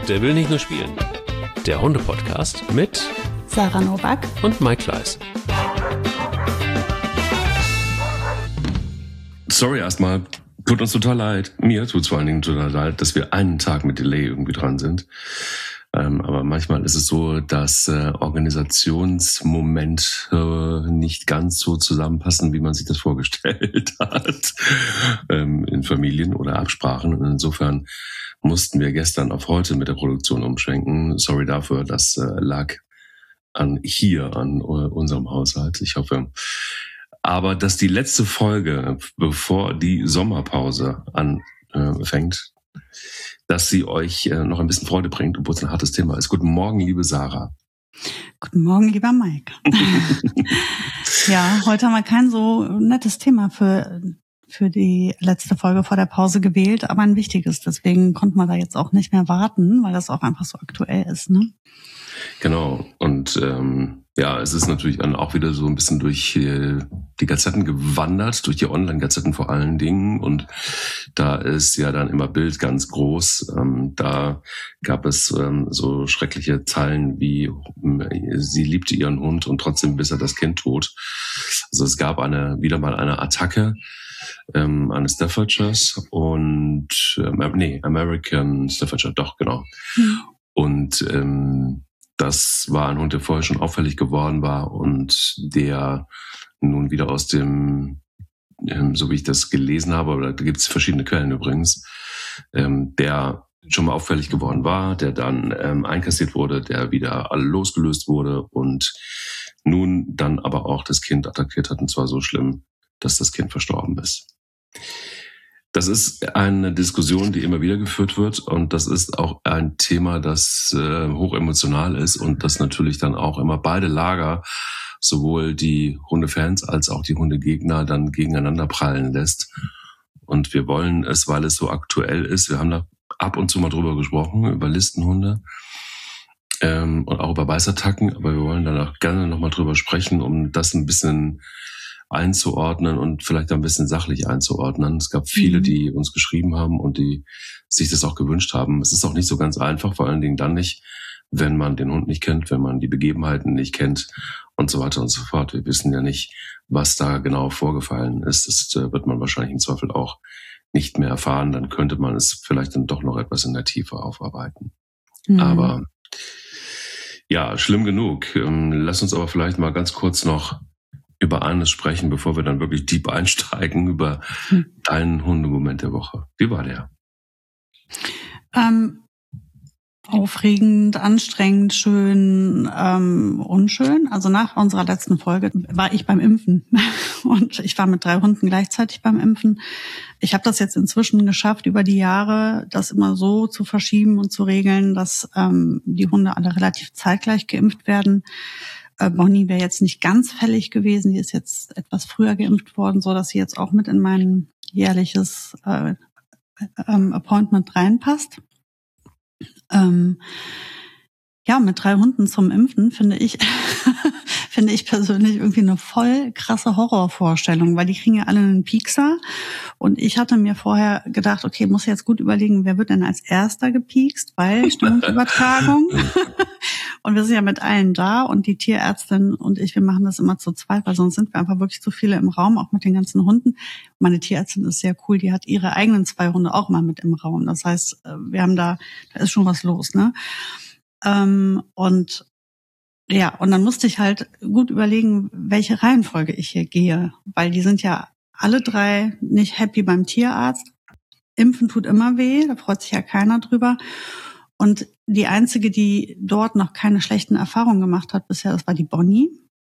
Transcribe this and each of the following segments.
Der will nicht nur spielen. Der Hunde-Podcast mit Sarah Nowak und Mike Kleiss. Sorry erstmal, tut uns total leid. Mir tut es vor allen Dingen total leid, dass wir einen Tag mit Delay irgendwie dran sind. Aber manchmal ist es so, dass Organisationsmomente nicht ganz so zusammenpassen, wie man sich das vorgestellt hat in Familien oder Absprachen. Und insofern mussten wir gestern auf heute mit der Produktion umschwenken. Sorry dafür, das lag an unserem Haushalt. Ich hoffe, aber dass die letzte Folge, bevor die Sommerpause anfängt, dass sie euch noch ein bisschen Freude bringt, obwohl es ein hartes Thema ist. Guten Morgen, liebe Sarah. Guten Morgen, lieber Mike. Ja, heute haben wir kein so nettes Thema für die letzte Folge vor der Pause gewählt, aber ein wichtiges. Deswegen konnten wir da jetzt auch nicht mehr warten, weil das auch einfach so aktuell ist, ne? Genau. Und es ist natürlich dann auch wieder so ein bisschen durch die Gazetten gewandert, durch die Online-Gazetten vor allen Dingen. Und da ist ja dann immer Bild ganz groß. Da gab es so schreckliche Zeilen wie, sie liebte ihren Hund und trotzdem biss er das Kind tot. Also es gab wieder mal eine Attacke eines Staffordshires und American Staffordshire, doch, genau. Mhm. Und das war ein Hund, der vorher schon auffällig geworden war und der nun wieder aus dem, so wie ich das gelesen habe, aber da gibt es verschiedene Quellen übrigens, der schon mal auffällig geworden war, der dann einkassiert wurde, der wieder losgelöst wurde und nun dann aber auch das Kind attackiert hat, und zwar so schlimm, dass das Kind verstorben ist. Das ist eine Diskussion, die immer wieder geführt wird, und das ist auch ein Thema, das hochemotional ist und das natürlich dann auch immer beide Lager, sowohl die Hundefans als auch die Hundegegner, dann gegeneinander prallen lässt. Und wir wollen es, weil es so aktuell ist, wir haben da ab und zu mal drüber gesprochen, über Listenhunde und auch über Beißattacken, aber wir wollen dann auch gerne nochmal drüber sprechen, um das ein bisschen einzuordnen und vielleicht ein bisschen sachlich einzuordnen. Es gab viele, die uns geschrieben haben und die sich das auch gewünscht haben. Es ist auch nicht so ganz einfach, vor allen Dingen dann nicht, wenn man den Hund nicht kennt, wenn man die Begebenheiten nicht kennt und so weiter und so fort. Wir wissen ja nicht, was da genau vorgefallen ist. Das wird man wahrscheinlich im Zweifel auch nicht mehr erfahren. Dann könnte man es vielleicht dann doch noch etwas in der Tiefe aufarbeiten. Aber ja, schlimm genug. Lass uns aber vielleicht mal ganz kurz noch über eines sprechen, bevor wir dann wirklich deep einsteigen, über deinen Hundemoment der Woche. Wie war der? Aufregend, anstrengend, schön, unschön. Also nach unserer letzten Folge war ich beim Impfen und ich war mit 3 Hunden gleichzeitig beim Impfen. Ich habe das jetzt inzwischen geschafft, über die Jahre das immer so zu verschieben und zu regeln, dass die Hunde alle relativ zeitgleich geimpft werden. Bonnie wäre jetzt nicht ganz fällig gewesen, die ist jetzt etwas früher geimpft worden, so dass sie jetzt auch mit in mein jährliches Appointment reinpasst. Mit 3 Hunden zum Impfen finde ich persönlich irgendwie eine voll krasse Horrorvorstellung, weil die kriegen ja alle einen Piekser. Und ich hatte mir vorher gedacht, okay, muss jetzt gut überlegen, wer wird denn als erster gepiekst, weil Stimmungsübertragung. Und wir sind ja mit allen da und die Tierärztin und ich, wir machen das immer zu zweit, weil sonst sind wir einfach wirklich zu viele im Raum, auch mit den ganzen Hunden. Meine Tierärztin ist sehr cool, die hat ihre eigenen 2 Hunde auch mal mit im Raum. Das heißt, wir haben da ist schon was los, ne? Und dann musste ich halt gut überlegen, welche Reihenfolge ich hier gehe, weil die sind ja alle 3 nicht happy beim Tierarzt. Impfen tut immer weh, da freut sich ja keiner drüber. Und die einzige, die dort noch keine schlechten Erfahrungen gemacht hat bisher, das war die Bonnie.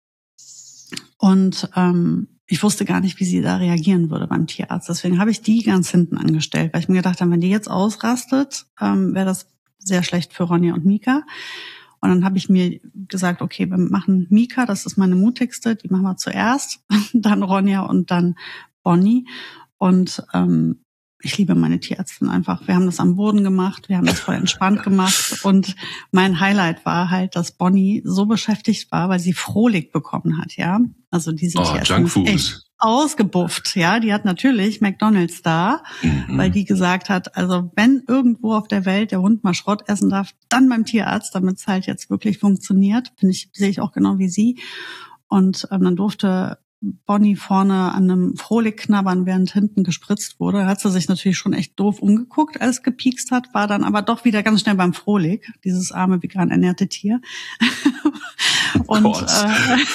Und ich wusste gar nicht, wie sie da reagieren würde beim Tierarzt. Deswegen habe ich die ganz hinten angestellt, weil ich mir gedacht habe, wenn die jetzt ausrastet, wäre das sehr schlecht für Ronja und Mika. Und dann habe ich mir gesagt, okay, wir machen Mika, das ist meine mutigste, die machen wir zuerst, dann Ronja und dann Bonnie. Und ich liebe meine Tierärztin einfach. Wir haben das am Boden gemacht, wir haben das voll entspannt gemacht und mein Highlight war halt, dass Bonnie so beschäftigt war, weil sie Frohlich bekommen hat, ja. Also diese Tierärztin ist echt ausgebufft, ja. Die hat natürlich McDonald's da, weil die gesagt hat, also wenn irgendwo auf der Welt der Hund mal Schrott essen darf, dann beim Tierarzt, damit es halt jetzt wirklich funktioniert. Sehe ich auch genau wie sie. Und dann durfte Bonnie vorne an einem Frohlich knabbern, während hinten gespritzt wurde. Da hat sie sich natürlich schon echt doof umgeguckt, als es gepiekst hat, war dann aber doch wieder ganz schnell beim Frohlich, dieses arme, vegan ernährte Tier. Und das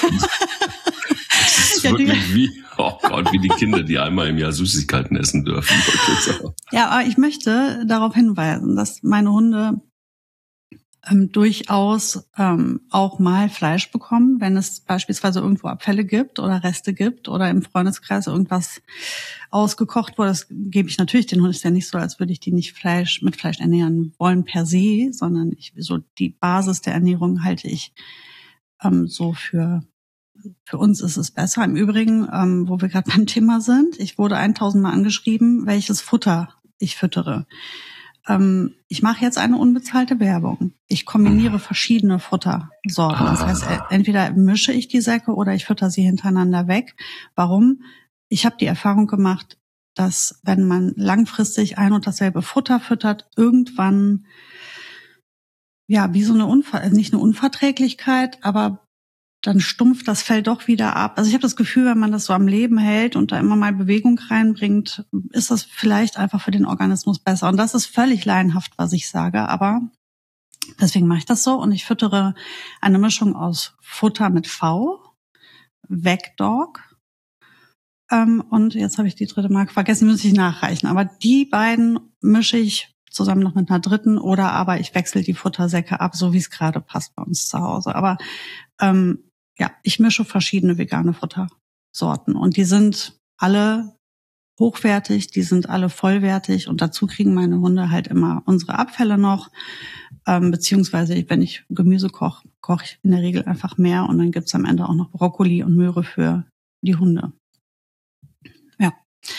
ist wirklich wie die Kinder, die einmal im Jahr Süßigkeiten essen dürfen. Ja, aber ich möchte darauf hinweisen, dass meine Hunde durchaus auch mal Fleisch bekommen, wenn es beispielsweise irgendwo Abfälle gibt oder Reste gibt oder im Freundeskreis irgendwas ausgekocht wurde. Das gebe ich natürlich den Hunden. Ist ja nicht so, als würde ich die nicht mit Fleisch ernähren wollen per se, sondern so die Basis der Ernährung halte ich so für uns ist es besser. Im Übrigen, wo wir gerade beim Thema sind, ich wurde 1000 Mal angeschrieben, welches Futter ich füttere. Ich mache jetzt eine unbezahlte Werbung. Ich kombiniere verschiedene Futtersorten. Das heißt, entweder mische ich die Säcke oder ich fütter sie hintereinander weg. Warum? Ich habe die Erfahrung gemacht, dass wenn man langfristig ein und dasselbe Futter füttert, irgendwann ja wie so nicht eine Unverträglichkeit, aber dann stumpft das Fell doch wieder ab. Also ich habe das Gefühl, wenn man das so am Leben hält und da immer mal Bewegung reinbringt, ist das vielleicht einfach für den Organismus besser. Und das ist völlig laienhaft, was ich sage, aber deswegen mache ich das so. Und ich füttere eine Mischung aus Futter mit V, Veg-Dog und jetzt habe ich die dritte Marke vergessen, muss ich nachreichen. Aber die beiden mische ich zusammen noch mit einer dritten oder aber ich wechsle die Futtersäcke ab, so wie es gerade passt bei uns zu Hause. Aber ja, ich mische verschiedene vegane Futtersorten und die sind alle hochwertig, die sind alle vollwertig und dazu kriegen meine Hunde halt immer unsere Abfälle noch, beziehungsweise wenn ich Gemüse koche ich in der Regel einfach mehr und dann gibt's am Ende auch noch Brokkoli und Möhre für die Hunde. Ja.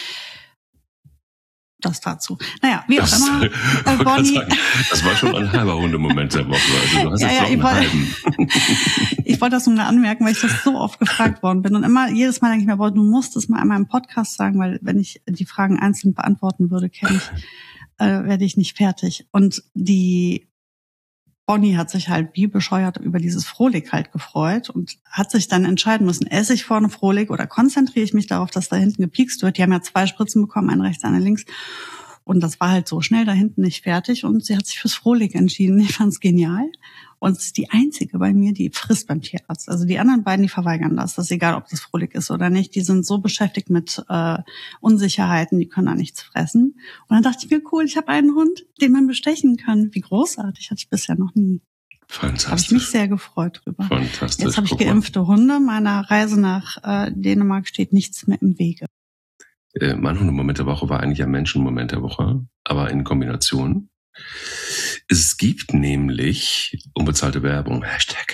Das dazu. Naja, wie auch immer. Bonnie. Das war schon ein halber Hundemoment der Woche. Also du hast jetzt noch einen halben. Ich wollte das nur mal anmerken, weil ich das so oft gefragt worden bin. Und jedes Mal denke ich mir, du musst es mal einmal im Podcast sagen, weil wenn ich die Fragen einzeln beantworten würde, werde ich nicht fertig. Und die Bonnie hat sich halt wie bescheuert über dieses Frohlich halt gefreut und hat sich dann entscheiden müssen, esse ich vorne Frohlich oder konzentriere ich mich darauf, dass da hinten gepiekst wird. Die haben ja 2 Spritzen bekommen, eine rechts, eine links. Und das war halt so schnell da hinten nicht fertig und sie hat sich fürs Frohlich entschieden. Ich fand's genial. Und es ist die einzige bei mir, die frisst beim Tierarzt. Also die anderen beiden, die verweigern das. Das ist egal, ob das Frohlich ist oder nicht. Die sind so beschäftigt mit Unsicherheiten, die können da nichts fressen. Und dann dachte ich mir, cool, ich habe einen Hund, den man bestechen kann. Wie großartig, hatte ich bisher noch nie. Fantastisch. Habe ich mich sehr gefreut drüber. Fantastisch. Jetzt habe ich geimpfte Hunde. Meiner Reise nach Dänemark steht nichts mehr im Wege. Mein Hundemoment der Woche war eigentlich ein Menschenmoment der Woche, aber in Kombination. Es gibt nämlich unbezahlte Werbung, Hashtag.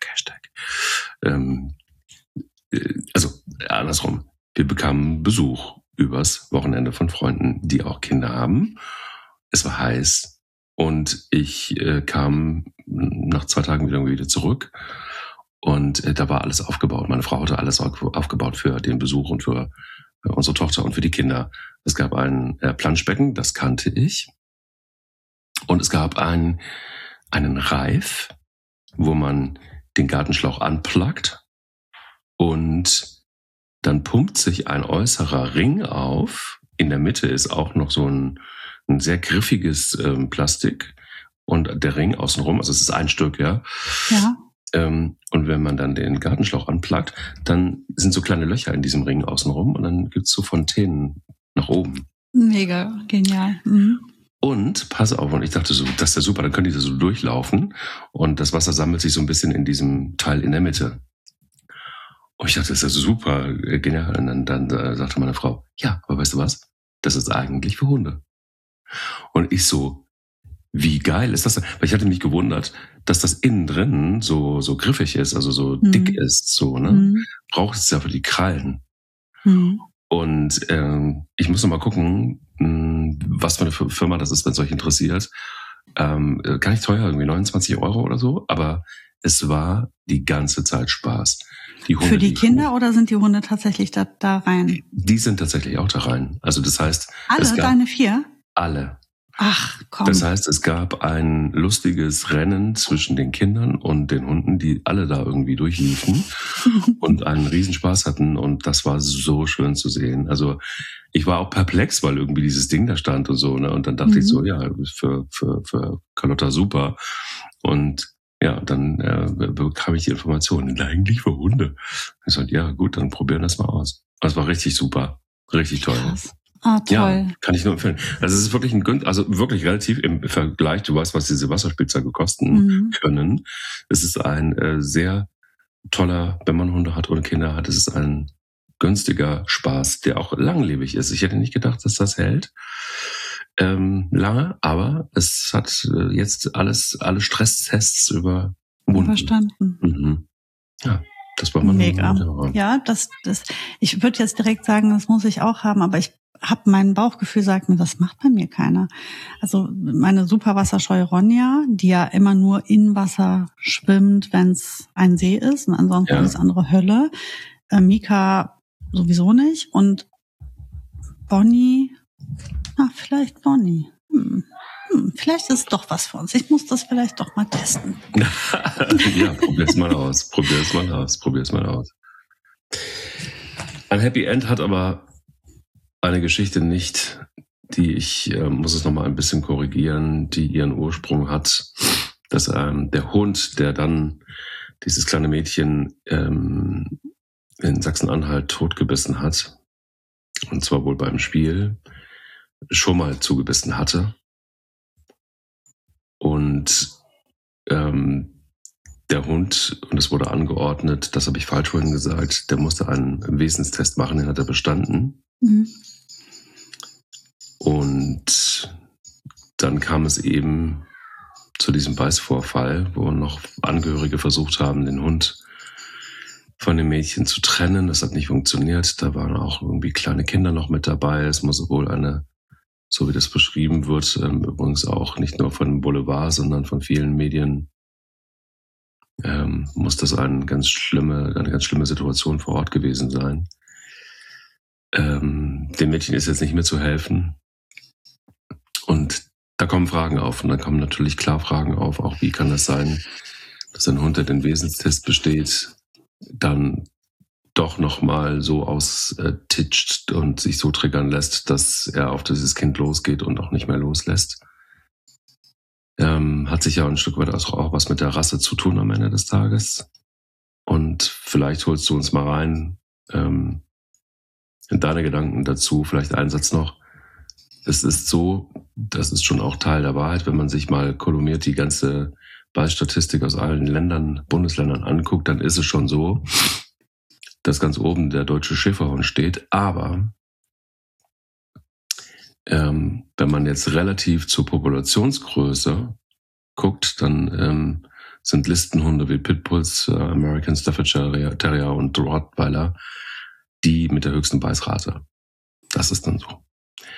Also andersrum, wir bekamen Besuch übers Wochenende von Freunden, die auch Kinder haben. Es war heiß und ich kam nach 2 Tagen wieder zurück und da war alles aufgebaut. Meine Frau hatte alles aufgebaut für den Besuch und für unsere Tochter und für die Kinder. Es gab ein Planschbecken, das kannte ich. Und es gab einen Reif, wo man den Gartenschlauch anpluggt und dann pumpt sich ein äußerer Ring auf. In der Mitte ist auch noch so ein sehr griffiges Plastik und der Ring außenrum, also es ist ein Stück, ja. Ja. Und wenn man dann den Gartenschlauch anpluggt, dann sind so kleine Löcher in diesem Ring außenrum und dann gibt's so Fontänen nach oben. Mega, genial. Mhm. Und, pass auf, und ich dachte so, das ist ja super, dann können die da so durchlaufen und das Wasser sammelt sich so ein bisschen in diesem Teil in der Mitte. Und ich dachte, das ist ja super, genial. Und dann sagte meine Frau, ja, aber weißt du was? Das ist eigentlich für Hunde. Und ich so, wie geil ist das? Weil ich hatte mich gewundert, dass das innen drin so griffig ist, also so dick ist, so, ne? Braucht es ja für die Krallen. Und ich muss noch mal gucken, was für eine Firma das ist, wenn es euch interessiert. Gar nicht teuer, irgendwie 29 € oder so, aber es war die ganze Zeit Spaß. Die Hunde, für die Kinder oder sind die Hunde tatsächlich da rein? Die sind tatsächlich auch da rein. Also das heißt... Alle, deine 4? Alle. Ach, komm. Das heißt, es gab ein lustiges Rennen zwischen den Kindern und den Hunden, die alle da irgendwie durchliefen und einen Riesenspaß hatten. Und das war so schön zu sehen. Also ich war auch perplex, weil irgendwie dieses Ding da stand und so. Ne? Und dann dachte ich so, ja, für Carlotta super. Und ja, dann bekam ich die Informationen, eigentlich für Hunde. Ich sagte, ja gut, dann probieren wir das mal aus. Das war richtig super, richtig toll. Krass. Ah, toll. Ja, kann ich nur empfehlen. Also es ist wirklich wirklich relativ im Vergleich, du weißt, was diese Wasserspielzeuge kosten können. Es ist ein sehr toller, wenn man Hunde hat oder Kinder hat, es ist ein günstiger Spaß, der auch langlebig ist. Ich hätte nicht gedacht, dass das hält lange, aber es hat jetzt alle Stresstests überstanden. Mhm. Ja, das war man mega. Ja, ich würde jetzt direkt sagen, das muss ich auch haben, aber mein Bauchgefühl sagt mir, das macht bei mir keiner. Also meine superwasserscheue Ronja, die ja immer nur in Wasser schwimmt, wenn es ein See ist und ansonsten alles andere Hölle. Mika sowieso nicht und Bonnie, vielleicht Bonnie. Vielleicht ist es doch was für uns. Ich muss das vielleicht doch mal testen. Ja, probier's mal aus. Ein Happy End hat aber eine Geschichte nicht, die ich muss es nochmal ein bisschen korrigieren, die ihren Ursprung hat, dass der Hund, der dann dieses kleine Mädchen in Sachsen-Anhalt totgebissen hat, und zwar wohl beim Spiel, schon mal zugebissen hatte. Und der Hund, und es wurde angeordnet, das habe ich falsch vorhin gesagt, der musste einen Wesenstest machen, den hat er bestanden. Und dann kam es eben zu diesem Beißvorfall, wo noch Angehörige versucht haben, den Hund von dem Mädchen zu trennen. Das hat nicht funktioniert. Da waren auch irgendwie kleine Kinder noch mit dabei. Es muss wohl so wie das beschrieben wird, übrigens auch nicht nur von Boulevard, sondern von vielen Medien, muss das eine ganz schlimme Situation vor Ort gewesen sein. Dem Mädchen ist jetzt nicht mehr zu helfen. Und da kommen Fragen auf. Und dann kommen natürlich klar Fragen auf, auch wie kann das sein, dass ein Hund, der den Wesenstest besteht, dann doch nochmal so austitscht und sich so triggern lässt, dass er auf dieses Kind losgeht und auch nicht mehr loslässt. Hat sich ja ein Stück weit auch was mit der Rasse zu tun am Ende des Tages. Und vielleicht holst du uns mal rein in deine Gedanken dazu. Vielleicht einen Satz noch. Es ist so, das ist schon auch Teil der Wahrheit, wenn man sich mal kolumniert die ganze Beißstatistik aus allen Bundesländern anguckt, dann ist es schon so, dass ganz oben der deutsche Schäferhund steht. Aber wenn man jetzt relativ zur Populationsgröße guckt, dann sind Listenhunde wie Pitbulls, American Staffordshire Terrier und Rottweiler die mit der höchsten Beißrate. Das ist dann so.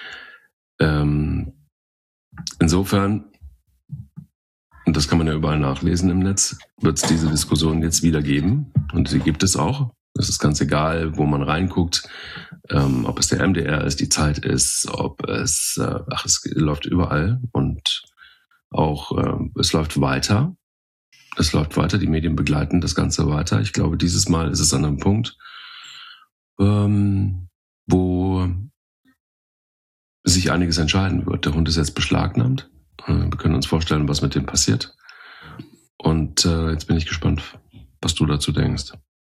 Insofern, und das kann man ja überall nachlesen im Netz, wird es diese Diskussion jetzt wieder geben. Und sie gibt es auch. Es ist ganz egal, wo man reinguckt, ob es der MDR ist, die Zeit ist, ob es, es läuft überall und auch es läuft weiter. Es läuft weiter, die Medien begleiten das Ganze weiter. Ich glaube, dieses Mal ist es an einem Punkt, wo sich einiges entscheiden wird. Der Hund ist jetzt beschlagnahmt. Wir können uns vorstellen, was mit dem passiert. Und jetzt bin ich gespannt, was du dazu denkst.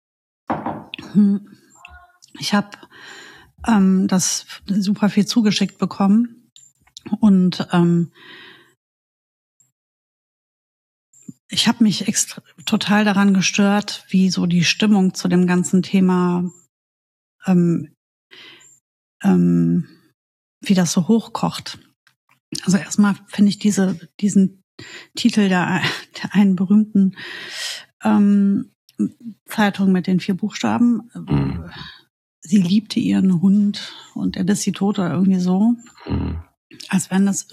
Ich habe das super viel zugeschickt bekommen und ich habe mich total daran gestört, wie so die Stimmung zu dem ganzen Thema, wie das so hochkocht. Also erstmal finde ich diesen Titel der einen berühmten Zeitung mit den 4 Buchstaben. Sie liebte ihren Hund und er biss sie tot oder irgendwie so. als wenn das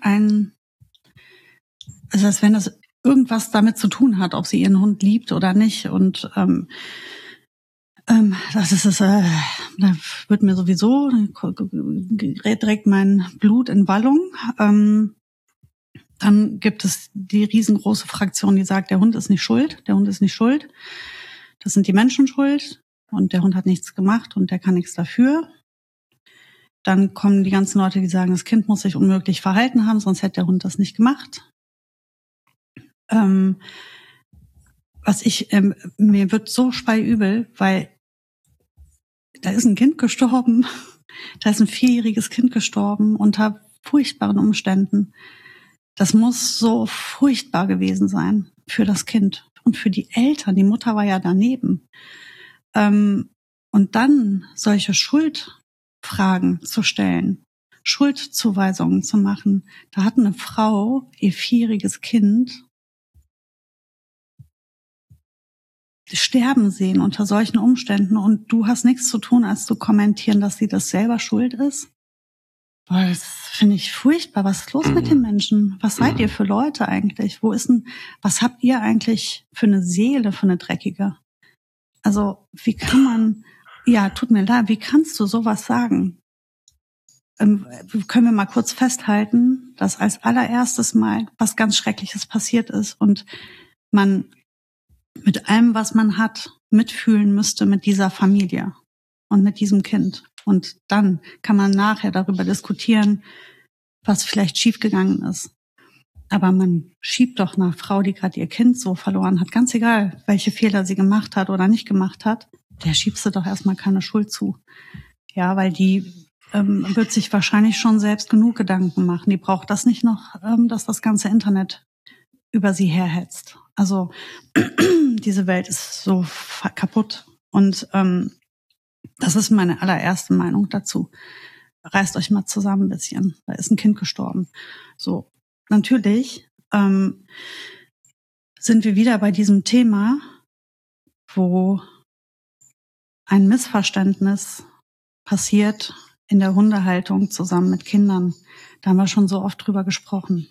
als wenn das irgendwas damit zu tun hat, ob sie ihren Hund liebt oder nicht. Und das ist da wird mir sowieso direkt mein Blut in Wallung. Dann gibt es die riesengroße Fraktion, die sagt, der Hund ist nicht schuld, der Hund ist nicht schuld. Das sind die Menschen schuld und der Hund hat nichts gemacht und der kann nichts dafür. Dann kommen die ganzen Leute, die sagen, das Kind muss sich unmöglich verhalten haben, sonst hätte der Hund das nicht gemacht. Mir wird so speiübel, weil da ist ein Kind gestorben, da ist ein 4-jähriges Kind gestorben unter furchtbaren Umständen. Das muss so furchtbar gewesen sein für das Kind und für die Eltern. Die Mutter war ja daneben. Und dann solche Schuldfragen zu stellen, Schuldzuweisungen zu machen. Da hat eine Frau ihr 4-jähriges Kind sterben sehen unter solchen Umständen und du hast nichts zu tun, als zu kommentieren, dass sie das selber schuld ist. Boah, das finde ich furchtbar. Was ist los mit den Menschen? Was seid ihr für Leute eigentlich? Was habt ihr eigentlich für eine Seele, für eine dreckige? Also, wie kann man, tut mir leid, wie kannst du sowas sagen? Können wir mal kurz festhalten, dass als allererstes Mal was ganz Schreckliches passiert ist und man mit allem, was man hat, mitfühlen müsste mit dieser Familie und mit diesem Kind. Und dann kann man nachher darüber diskutieren, was vielleicht schiefgegangen ist. Aber man schiebt doch einer Frau, die gerade ihr Kind so verloren hat, ganz egal, welche Fehler sie gemacht hat oder nicht gemacht hat, der schiebst du doch erstmal keine Schuld zu. Ja, weil die wird sich wahrscheinlich schon selbst genug Gedanken machen. Die braucht das nicht noch, dass das ganze Internet über sie herhetzt. Also diese Welt ist so kaputt. Und das ist meine allererste Meinung dazu. Reißt euch mal zusammen ein bisschen. Da ist ein Kind gestorben. So, natürlich sind wir wieder bei diesem Thema, wo ein Missverständnis passiert in der Hundehaltung zusammen mit Kindern. Da haben wir schon so oft drüber gesprochen.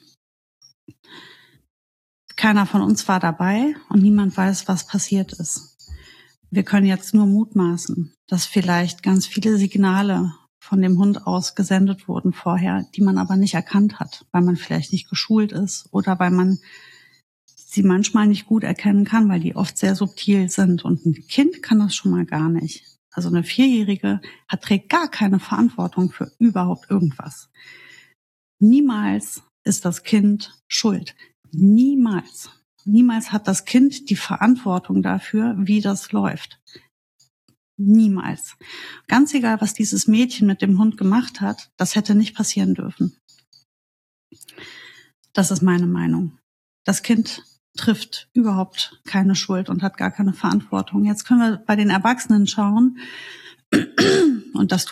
Keiner von uns war dabei und niemand weiß, was passiert ist. Wir können jetzt nur mutmaßen, dass vielleicht ganz viele Signale von dem Hund aus gesendet wurden vorher, die man aber nicht erkannt hat, weil man vielleicht nicht geschult ist oder weil man sie manchmal nicht gut erkennen kann, weil die oft sehr subtil sind. Und ein Kind kann das schon mal gar nicht. Also eine 4-Jährige trägt gar keine Verantwortung für überhaupt irgendwas. Niemals ist das Kind schuld. Niemals. Niemals hat das Kind die Verantwortung dafür, wie das läuft. Niemals. Ganz egal, was dieses Mädchen mit dem Hund gemacht hat, das hätte nicht passieren dürfen. Das ist meine Meinung. Das Kind trifft überhaupt keine Schuld und hat gar keine Verantwortung. Jetzt können wir bei den Erwachsenen schauen. Und das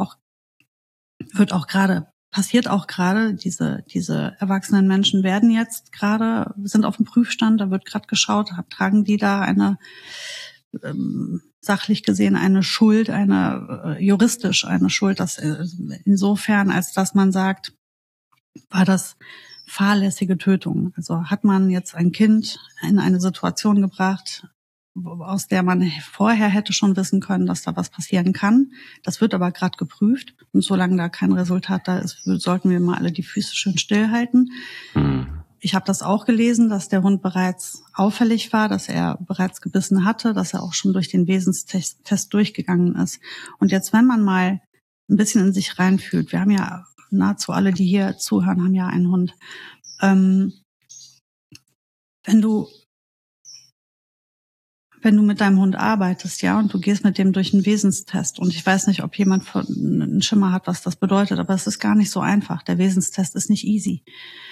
passiert auch gerade, diese erwachsenen Menschen sind auf dem Prüfstand, da wird gerade geschaut, tragen die da eine, sachlich gesehen eine Schuld, juristisch eine Schuld, das insofern, als dass man sagt, war das fahrlässige Tötung. Also hat man jetzt ein Kind in eine Situation gebracht, aus der man vorher hätte schon wissen können, dass da was passieren kann. Das wird aber gerade geprüft. Und solange da kein Resultat da ist, sollten wir mal alle die Füße schön stillhalten. Ich habe das auch gelesen, dass der Hund bereits auffällig war, dass er bereits gebissen hatte, dass er auch schon durch den Wesenstest durchgegangen ist. Und jetzt, wenn man mal ein bisschen in sich reinfühlt, wir haben ja nahezu alle, die hier zuhören, haben ja einen Hund. Wenn du mit deinem Hund arbeitest, ja, und du gehst mit dem durch einen Wesenstest, und ich weiß nicht, ob jemand einen Schimmer hat, was das bedeutet, aber es ist gar nicht so einfach. Der Wesenstest ist nicht easy.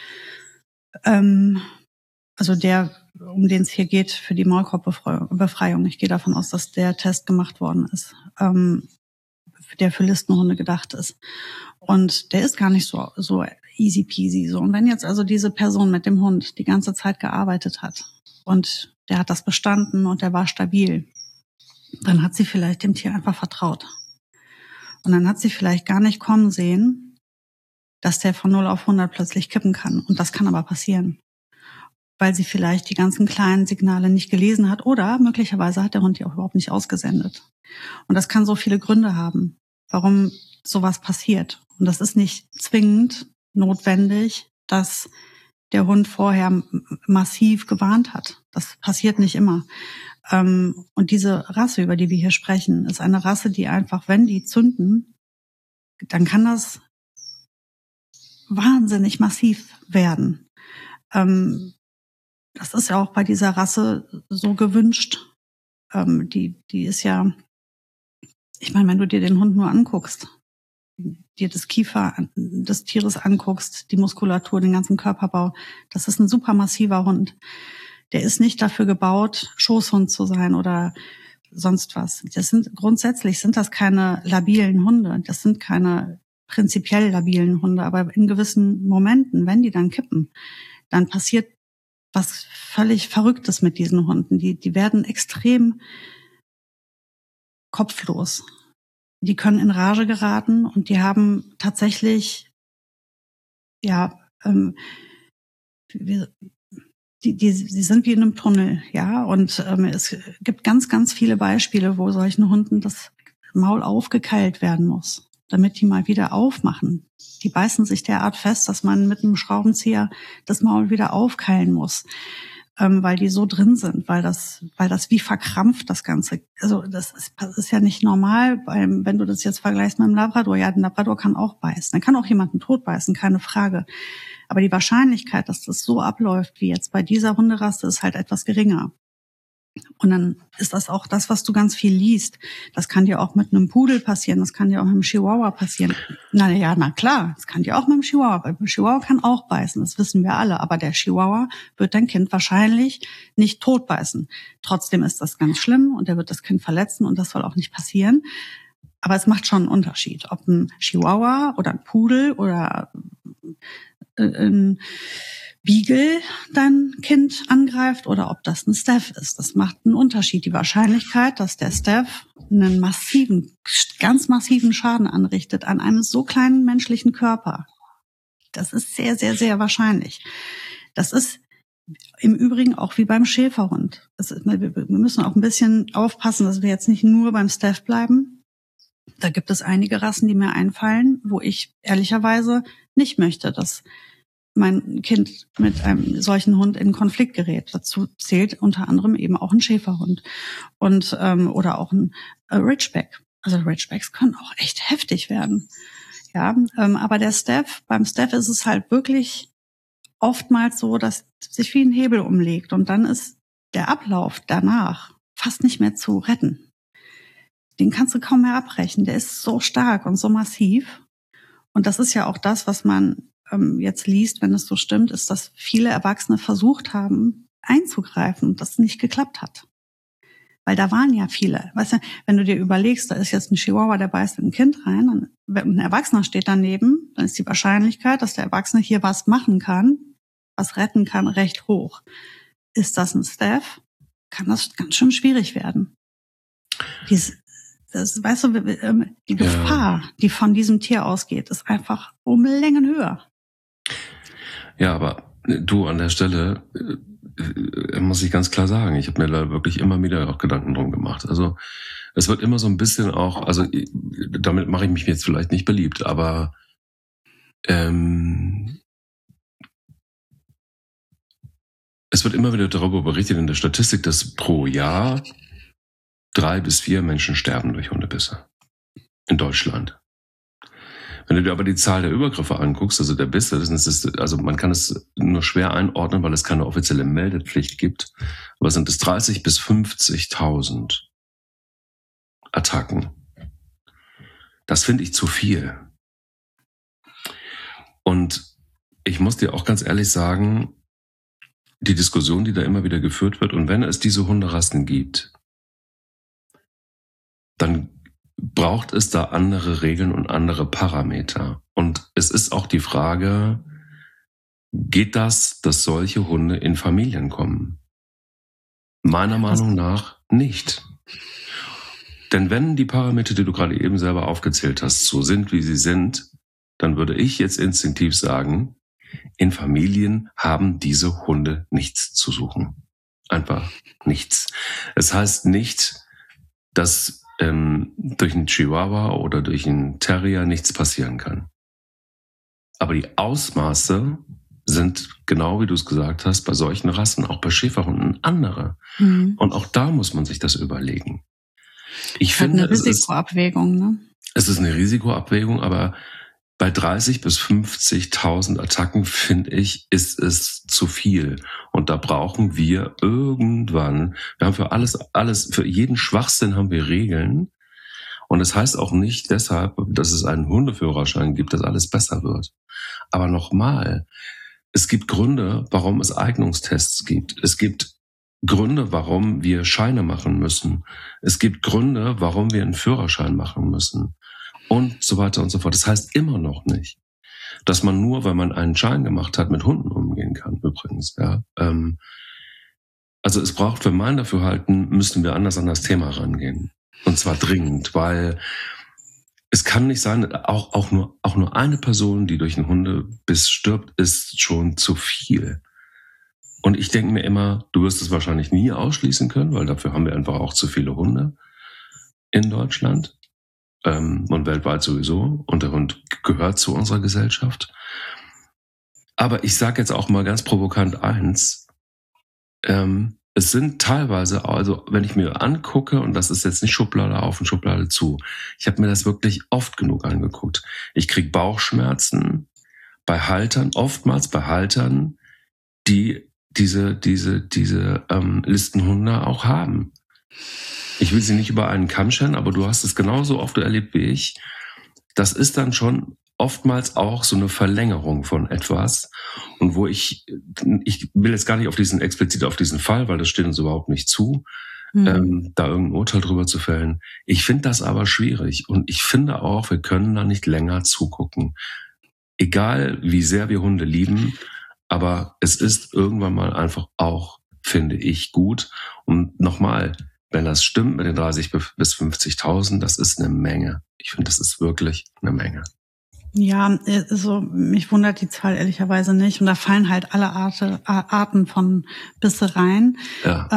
Also um den es hier geht, für die Maulkorbbefreiung. Ich gehe davon aus, dass der Test gemacht worden ist, der für Listenhunde gedacht ist. Und der ist gar nicht so easy peasy. So. Und wenn jetzt also diese Person mit dem Hund die ganze Zeit gearbeitet hat und der hat das bestanden und der war stabil, dann hat sie vielleicht dem Tier einfach vertraut. Und dann hat sie vielleicht gar nicht kommen sehen, dass der von 0 auf 100 plötzlich kippen kann. Und das kann aber passieren, weil sie vielleicht die ganzen kleinen Signale nicht gelesen hat oder möglicherweise hat der Hund die auch überhaupt nicht ausgesendet. Und das kann so viele Gründe haben, warum sowas passiert. Und das ist nicht zwingend notwendig, dass der Hund vorher massiv gewarnt hat. Das passiert nicht immer. Und diese Rasse, über die wir hier sprechen, ist eine Rasse, die einfach, wenn die zünden, dann kann das wahnsinnig massiv werden. Das ist ja auch bei dieser Rasse so gewünscht. Die ist ja, ich meine, wenn du dir den Hund nur anguckst, dir das Kiefer des Tieres anguckst, die Muskulatur, den ganzen Körperbau, das ist ein super massiver Hund. Der ist nicht dafür gebaut, Schoßhund zu sein oder sonst was. Grundsätzlich sind das keine labilen Hunde. Das sind keine prinzipiell labilen Hunde. Aber in gewissen Momenten, wenn die dann kippen, dann passiert was völlig Verrücktes mit diesen Hunden. Die werden extrem kopflos. Die können in Rage geraten und die haben tatsächlich, die sind wie in einem Tunnel, ja. Und es gibt ganz, ganz viele Beispiele, wo solchen Hunden das Maul aufgekeilt werden muss, damit die mal wieder aufmachen. Die beißen sich derart fest, dass man mit einem Schraubenzieher das Maul wieder aufkeilen muss, weil die so drin sind, weil das wie verkrampft das Ganze. Also das ist ja nicht normal, wenn du das jetzt vergleichst mit einem Labrador. Ja, ein Labrador kann auch beißen. Dann kann auch jemanden tot beißen, keine Frage. Aber die Wahrscheinlichkeit, dass das so abläuft wie jetzt bei dieser Hunderasse, ist halt etwas geringer. Und dann ist das auch das, was du ganz viel liest. Das kann dir auch mit einem Pudel passieren, das kann dir auch mit einem Chihuahua passieren. Na klar, das kann dir auch mit einem Chihuahua. Ein Chihuahua kann auch beißen, das wissen wir alle. Aber der Chihuahua wird dein Kind wahrscheinlich nicht tot beißen. Trotzdem ist das ganz schlimm und er wird das Kind verletzen und das soll auch nicht passieren. Aber es macht schon einen Unterschied, ob ein Chihuahua oder ein Pudel oder ein Beagle dein Kind angreift oder ob das ein Staff ist. Das macht einen Unterschied. Die Wahrscheinlichkeit, dass der Staff einen ganz massiven Schaden anrichtet an einem so kleinen menschlichen Körper, das ist sehr, sehr, sehr wahrscheinlich. Das ist im Übrigen auch wie beim Schäferhund. Wir müssen auch ein bisschen aufpassen, dass wir jetzt nicht nur beim Staff bleiben. Da gibt es einige Rassen, die mir einfallen, wo ich ehrlicherweise nicht möchte, dass mein Kind mit einem solchen Hund in Konflikt gerät. Dazu zählt unter anderem eben auch ein Schäferhund und oder auch ein Ridgeback. Also Ridgebacks können auch echt heftig werden. Ja, aber beim Staff ist es halt wirklich oftmals so, dass sich wie ein Hebel umlegt und dann ist der Ablauf danach fast nicht mehr zu retten. Den kannst du kaum mehr abbrechen. Der ist so stark und so massiv. Und das ist ja auch das, was man jetzt liest, wenn es so stimmt, ist, dass viele Erwachsene versucht haben, einzugreifen und das nicht geklappt hat. Weil da waren ja viele. Weißt du, wenn du dir überlegst, da ist jetzt ein Chihuahua, der beißt in ein Kind rein und ein Erwachsener steht daneben, dann ist die Wahrscheinlichkeit, dass der Erwachsene hier was machen kann, was retten kann, recht hoch. Ist das ein Staff, kann das ganz schön schwierig werden. Weißt du, die Gefahr, die von diesem Tier ausgeht, ist einfach um Längen höher. Ja, aber du an der Stelle muss ich ganz klar sagen, ich habe mir da wirklich immer wieder auch Gedanken drum gemacht. Also es wird immer so ein bisschen auch, also damit mache ich mich jetzt vielleicht nicht beliebt, aber es wird immer wieder darüber berichtet in der Statistik, dass pro Jahr 3 bis 4 Menschen sterben durch Hundebisse in Deutschland. Wenn du dir aber die Zahl der Übergriffe anguckst, also der Bisse, also man kann es nur schwer einordnen, weil es keine offizielle Meldepflicht gibt, aber sind es 30.000 bis 50.000 Attacken. Das finde ich zu viel. Und ich muss dir auch ganz ehrlich sagen, die Diskussion, die da immer wieder geführt wird, und wenn es diese Hunderassen gibt, dann braucht es da andere Regeln und andere Parameter. Und es ist auch die Frage, geht das, dass solche Hunde in Familien kommen? Meiner Meinung nach nicht. Denn wenn die Parameter, die du gerade eben selber aufgezählt hast, so sind, wie sie sind, dann würde ich jetzt instinktiv sagen, in Familien haben diese Hunde nichts zu suchen. Einfach nichts. Es heißt nicht, dass durch einen Chihuahua oder durch einen Terrier nichts passieren kann. Aber die Ausmaße sind, genau wie du es gesagt hast, bei solchen Rassen, auch bei Schäferhunden, andere. Mhm. Und auch da muss man sich das überlegen. Ich finde, eine Risikoabwägung, ne? Es ist eine Risikoabwägung, aber bei 30.000 bis 50.000 Attacken, finde ich, ist es zu viel. Und da brauchen wir irgendwann, wir haben für alles, für jeden Schwachsinn haben wir Regeln. Und das heißt auch nicht deshalb, dass es einen Hundeführerschein gibt, dass alles besser wird. Aber nochmal, es gibt Gründe, warum es Eignungstests gibt. Es gibt Gründe, warum wir Scheine machen müssen. Es gibt Gründe, warum wir einen Führerschein machen müssen. Und so weiter und so fort. Das heißt immer noch nicht, dass man nur, weil man einen Schein gemacht hat, mit Hunden umgehen kann, übrigens. Ja. Also es braucht für mein Dafürhalten, müssen wir anders an das Thema rangehen. Und zwar dringend, weil es kann nicht sein, auch nur eine Person, die durch einen Hundebiss stirbt, ist schon zu viel. Und ich denke mir immer, du wirst es wahrscheinlich nie ausschließen können, weil dafür haben wir einfach auch zu viele Hunde in Deutschland. Und weltweit sowieso. Und der Hund gehört zu unserer Gesellschaft. Aber ich sage jetzt auch mal ganz provokant eins. Es sind teilweise, also wenn ich mir angucke, und das ist jetzt nicht Schublade auf und Schublade zu, ich habe mir das wirklich oft genug angeguckt. Ich kriege Bauchschmerzen bei Haltern, oftmals bei Haltern, die diese Listenhunde auch haben. Ich will sie nicht über einen Kamm scheren, aber du hast es genauso oft erlebt wie ich. Das ist dann schon oftmals auch so eine Verlängerung von etwas. Und wo ich will jetzt gar nicht explizit auf diesen Fall, weil das steht uns überhaupt nicht zu, da irgendein Urteil drüber zu fällen. Ich finde das aber schwierig. Und ich finde auch, wir können da nicht länger zugucken. Egal, wie sehr wir Hunde lieben, aber es ist irgendwann mal einfach auch, finde ich, gut. Und nochmal, wenn das stimmt mit den 30.000 bis 50.000, das ist eine Menge. Ich finde, das ist wirklich eine Menge. Ja, also mich wundert die Zahl ehrlicherweise nicht. Und da fallen halt alle Arten von Bisse rein, ja.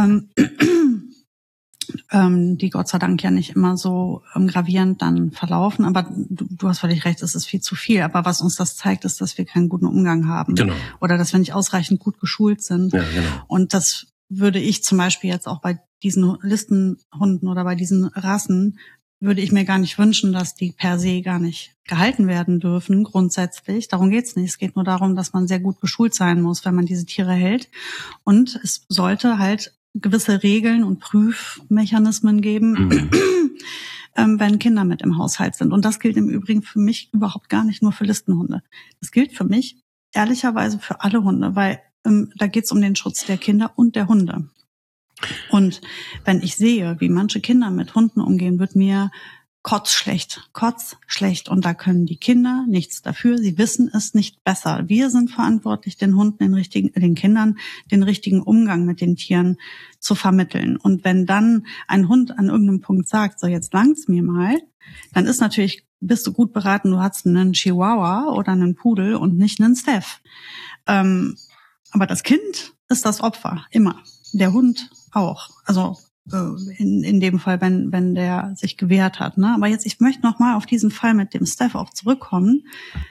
Die Gott sei Dank ja nicht immer so gravierend dann verlaufen. Aber du hast völlig recht, es ist viel zu viel. Aber was uns das zeigt, ist, dass wir keinen guten Umgang haben. Genau. Oder dass wir nicht ausreichend gut geschult sind. Ja, genau. Und das würde ich zum Beispiel jetzt auch bei diesen Listenhunden oder bei diesen Rassen, würde ich mir gar nicht wünschen, dass die per se gar nicht gehalten werden dürfen, grundsätzlich. Darum geht's nicht. Es geht nur darum, dass man sehr gut geschult sein muss, wenn man diese Tiere hält. Und es sollte halt gewisse Regeln und Prüfmechanismen geben, wenn Kinder mit im Haushalt sind. Und das gilt im Übrigen für mich überhaupt gar nicht nur für Listenhunde. Das gilt für mich ehrlicherweise für alle Hunde, weil da geht's um den Schutz der Kinder und der Hunde. Und wenn ich sehe, wie manche Kinder mit Hunden umgehen, wird mir kotzschlecht. Und da können die Kinder nichts dafür. Sie wissen es nicht besser. Wir sind verantwortlich, den Kindern den richtigen Umgang mit den Tieren zu vermitteln. Und wenn dann ein Hund an irgendeinem Punkt sagt, so jetzt langt's mir mal, dann bist du gut beraten, du hast einen Chihuahua oder einen Pudel und nicht einen Staff. Aber das Kind ist das Opfer, immer. Der Hund auch. Also in dem Fall, wenn der sich gewehrt hat. Ne? Aber jetzt, ich möchte noch mal auf diesen Fall mit dem Staff auch zurückkommen.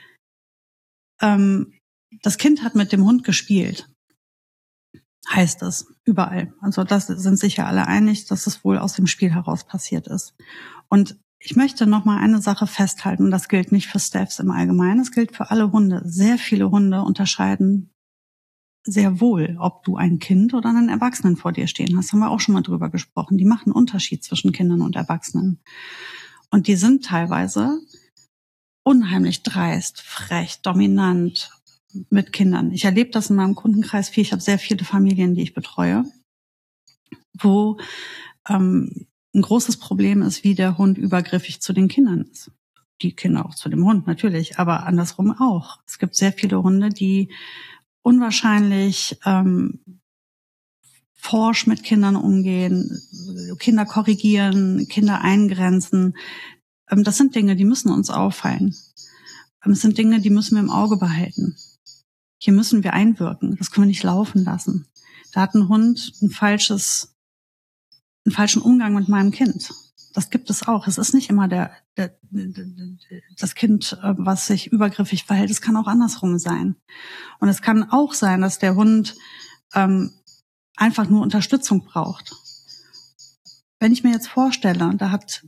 Das Kind hat mit dem Hund gespielt. Heißt es überall. Also das sind sicher alle einig, dass es wohl aus dem Spiel heraus passiert ist. Und ich möchte noch mal eine Sache festhalten. Das gilt nicht für Staffs im Allgemeinen. Es gilt für alle Hunde. Sehr viele Hunde unterscheiden sehr wohl, ob du ein Kind oder einen Erwachsenen vor dir stehen hast. Haben wir auch schon mal drüber gesprochen. Die machen einen Unterschied zwischen Kindern und Erwachsenen. Und die sind teilweise unheimlich dreist, frech, dominant mit Kindern. Ich erlebe das in meinem Kundenkreis viel. Ich habe sehr viele Familien, die ich betreue, wo ein großes Problem ist, wie der Hund übergriffig zu den Kindern ist. Die Kinder auch zu dem Hund natürlich, aber andersrum auch. Es gibt sehr viele Hunde, die unwahrscheinlich forsch mit Kindern umgehen, Kinder korrigieren, Kinder eingrenzen. Das sind Dinge, die müssen uns auffallen. es sind Dinge, die müssen wir im Auge behalten. Hier müssen wir einwirken. Das können wir nicht laufen lassen. Da hat ein Hund einen falschen Umgang mit meinem Kind. Das gibt es auch. Es ist nicht immer das Kind, was sich übergriffig verhält. Es kann auch andersrum sein. Und es kann auch sein, dass der Hund einfach nur Unterstützung braucht. Wenn ich mir jetzt vorstelle, da hat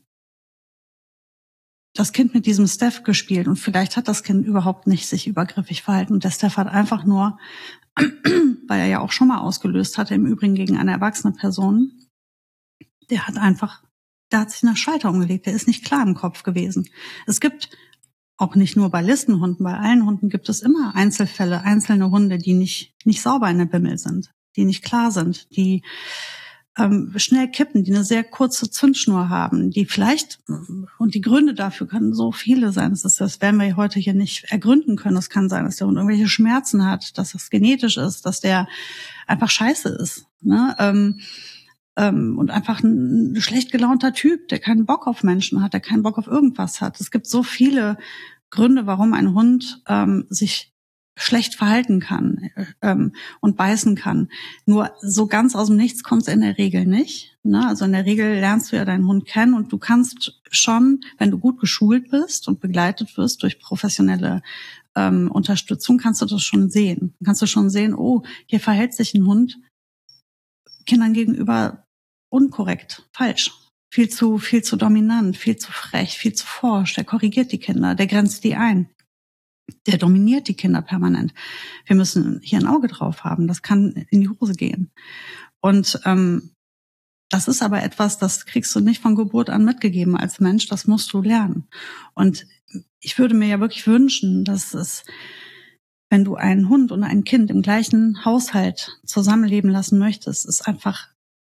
das Kind mit diesem Steph gespielt und vielleicht hat das Kind überhaupt nicht sich übergriffig verhalten und der Steph hat einfach nur, weil er ja auch schon mal ausgelöst hatte, im Übrigen gegen eine erwachsene Person, der hat sich nach Schalter umgelegt, der ist nicht klar im Kopf gewesen. Es gibt auch nicht nur bei Listenhunden, bei allen Hunden gibt es immer Einzelfälle, einzelne Hunde, die nicht sauber in der Bimmel sind, die nicht klar sind, die schnell kippen, die eine sehr kurze Zündschnur haben, die vielleicht, und die Gründe dafür können so viele sein, das werden wir heute hier nicht ergründen können. Es kann sein, dass der Hund irgendwelche Schmerzen hat, dass das genetisch ist, dass der einfach scheiße ist, ne? Und einfach ein schlecht gelaunter Typ, der keinen Bock auf Menschen hat, der keinen Bock auf irgendwas hat. Es gibt so viele Gründe, warum ein Hund sich schlecht verhalten kann und beißen kann. Nur so ganz aus dem Nichts kommt es in der Regel nicht. Ne? Also in der Regel lernst du ja deinen Hund kennen und du kannst schon, wenn du gut geschult bist und begleitet wirst durch professionelle Unterstützung, kannst du das schon sehen. Kannst du schon sehen, oh, hier verhält sich ein Hund Kindern gegenüber unkorrekt, falsch. Viel zu dominant, viel zu frech, viel zu forsch. Der korrigiert die Kinder, der grenzt die ein. Der dominiert die Kinder permanent. Wir müssen hier ein Auge drauf haben. Das kann in die Hose gehen. Und das ist aber etwas, das kriegst du nicht von Geburt an mitgegeben als Mensch. Das musst du lernen. Und ich würde mir ja wirklich wünschen, dass es, wenn du einen Hund und ein Kind im gleichen Haushalt zusammenleben lassen möchtest, es einfach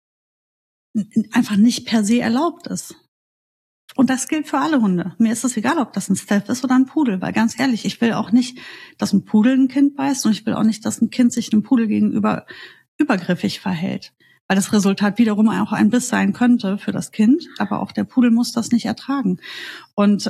nicht per se erlaubt ist. Und das gilt für alle Hunde. Mir ist es egal, ob das ein Steph ist oder ein Pudel, weil ganz ehrlich, ich will auch nicht, dass ein Pudel ein Kind beißt und ich will auch nicht, dass ein Kind sich einem Pudel gegenüber übergriffig verhält, weil das Resultat wiederum auch ein Biss sein könnte für das Kind, aber auch der Pudel muss das nicht ertragen. Und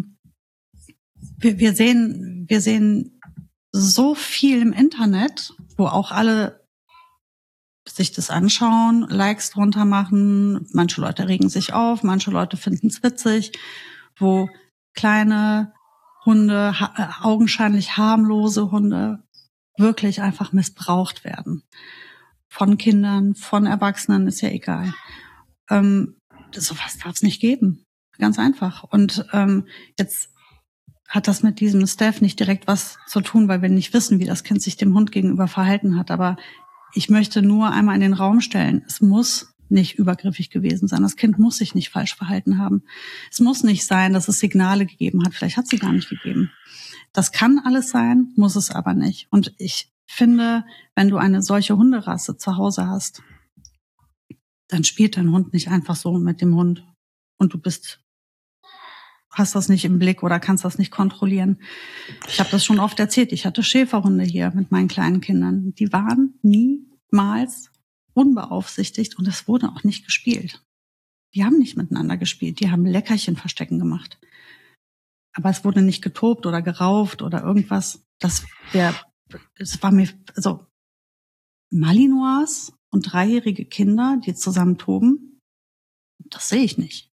wir sehen so viel im Internet, wo auch alle sich das anschauen, Likes drunter machen. Manche Leute regen sich auf, manche Leute finden es witzig, wo kleine Hunde, augenscheinlich harmlose Hunde, wirklich einfach missbraucht werden. Von Kindern, von Erwachsenen, ist ja egal. Sowas darf es nicht geben. Ganz einfach. Und jetzt hat das mit diesem Steph nicht direkt was zu tun, weil wir nicht wissen, wie das Kind sich dem Hund gegenüber verhalten hat. Aber ich möchte nur einmal in den Raum stellen, es muss nicht übergriffig gewesen sein. Das Kind muss sich nicht falsch verhalten haben. Es muss nicht sein, dass es Signale gegeben hat. Vielleicht hat sie gar nicht gegeben. Das kann alles sein, muss es aber nicht. Und ich finde, wenn du eine solche Hunderasse zu Hause hast, dann spielt dein Hund nicht einfach so mit dem Hund. Und du hast das nicht im Blick oder kannst das nicht kontrollieren. Ich habe das schon oft erzählt. Ich hatte Schäferhunde hier mit meinen kleinen Kindern. Die waren niemals unbeaufsichtigt und es wurde auch nicht gespielt. Die haben nicht miteinander gespielt. Die haben Leckerchenverstecken gemacht. Aber es wurde nicht getobt oder gerauft oder irgendwas. Es war mir, also Malinois und 3-jährige Kinder, die zusammen toben, das sehe ich nicht.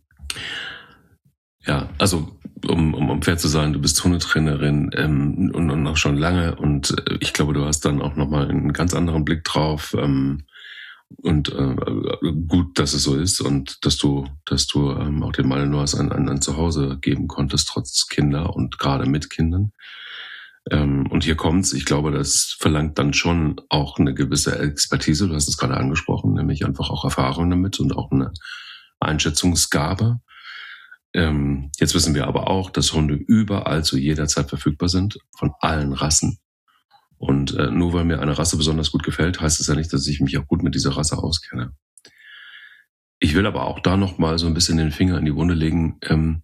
Ja, also um fair zu sein, du bist Hundetrainerin und auch schon lange und ich glaube, du hast dann auch nochmal einen ganz anderen Blick drauf und gut, dass es so ist und dass du auch den Malinois ein Zuhause geben konntest, trotz Kinder und gerade mit Kindern. Und hier kommt's, ich glaube, das verlangt dann schon auch eine gewisse Expertise, du hast es gerade angesprochen, nämlich einfach auch Erfahrung damit und auch eine Einschätzungsgabe. Jetzt wissen wir aber auch, dass Hunde überall zu jeder Zeit verfügbar sind, von allen Rassen. Und nur weil mir eine Rasse besonders gut gefällt, heißt es ja nicht, dass ich mich auch gut mit dieser Rasse auskenne. Ich will aber auch da noch mal so ein bisschen den Finger in die Wunde legen.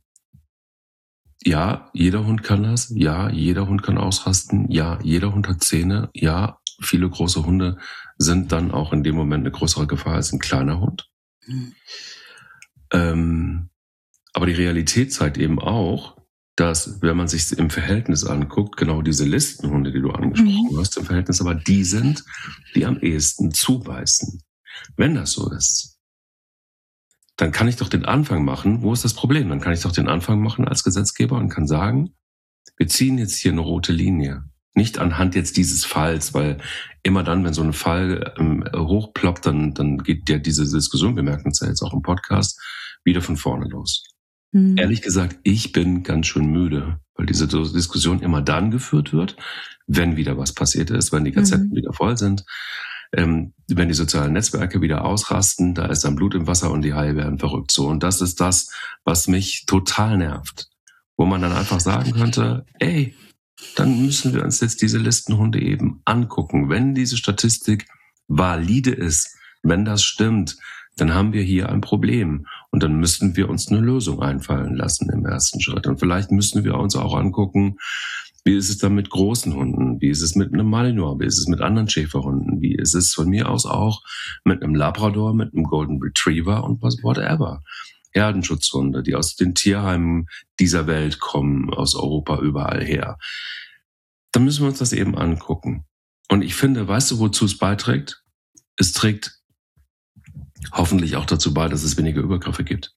Ja, jeder Hund kann das. Ja, jeder Hund kann ausrasten. Ja, jeder Hund hat Zähne. Ja, viele große Hunde sind dann auch in dem Moment eine größere Gefahr als ein kleiner Hund. Aber die Realität zeigt eben auch, dass, wenn man sich im Verhältnis anguckt, genau diese Listenhunde, die du angesprochen hast, im Verhältnis aber die sind, die am ehesten zubeißen. Wenn das so ist, dann kann ich doch den Anfang machen. Wo ist das Problem? Dann kann ich doch den Anfang machen als Gesetzgeber und kann sagen, wir ziehen jetzt hier eine rote Linie. Nicht anhand jetzt dieses Falls, weil immer dann, wenn so ein Fall hochploppt, dann geht ja diese Diskussion, wir merken es ja jetzt auch im Podcast, wieder von vorne los. Ehrlich gesagt, ich bin ganz schön müde, weil diese Diskussion immer dann geführt wird, wenn wieder was passiert ist, wenn die Gazetten wieder voll sind, wenn die sozialen Netzwerke wieder ausrasten, da ist dann Blut im Wasser und die Haie werden verrückt. So, und das ist das, was mich total nervt. Wo man dann einfach sagen könnte, ey, dann müssen wir uns jetzt diese Listenhunde eben angucken. Wenn diese Statistik valide ist, wenn das stimmt, dann haben wir hier ein Problem. Und dann müssten wir uns eine Lösung einfallen lassen im ersten Schritt. Und vielleicht müssen wir uns auch angucken, wie ist es dann mit großen Hunden? Wie ist es mit einem Malinois? Wie ist es mit anderen Schäferhunden? Wie ist es von mir aus auch mit einem Labrador, mit einem Golden Retriever und whatever? Herdenschutzhunde, die aus den Tierheimen dieser Welt kommen, aus Europa überall her. Dann müssen wir uns das eben angucken. Und ich finde, weißt du, wozu es beiträgt? Es trägt hoffentlich auch dazu bei, dass es weniger Übergriffe gibt.